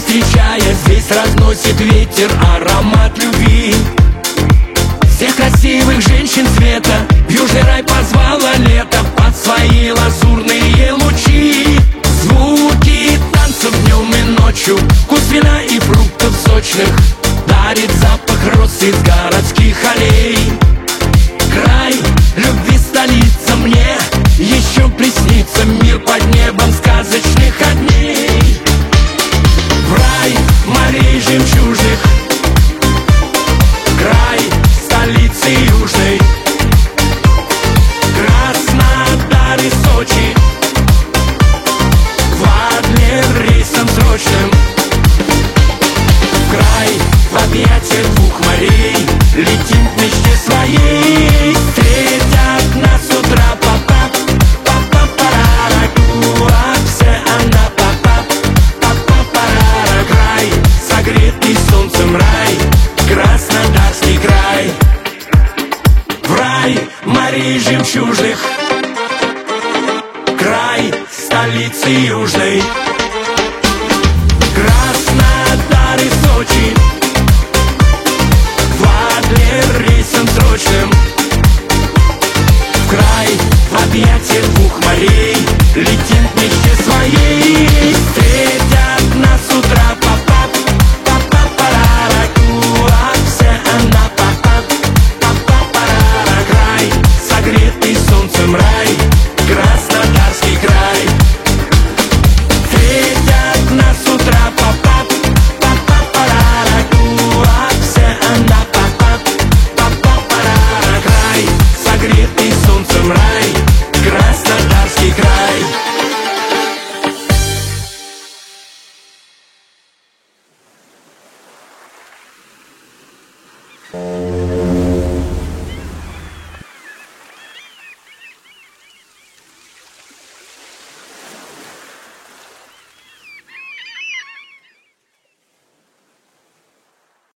встречая, здесь разносит ветер аромат любви. Всех красивых женщин света в южный рай позвало лето под свои лазурные лучи. Звуки танцев днем и ночью, вкус вина и фруктов сочных дарит запах роз из городских аллей. Край любви, столица мне еще приснится, мир под небом сказочных огней. В рай морей жемчужных, край столицы южной, Краснодар и Сочи, Гвадлер рейсом срочным. В край, в объятия двух морей, летим к мечте своей. Встретят нас с утра папа, папа-парара, все она папа, папа-парара. Край, согретый солнцем рай, Краснодарский край. В рай морей жемчужных, край столицы южной, Краснодар и Сочи, Гвадлер рейсом срочным. В край, в объятия двух морей, летим к мечте своей. Встретя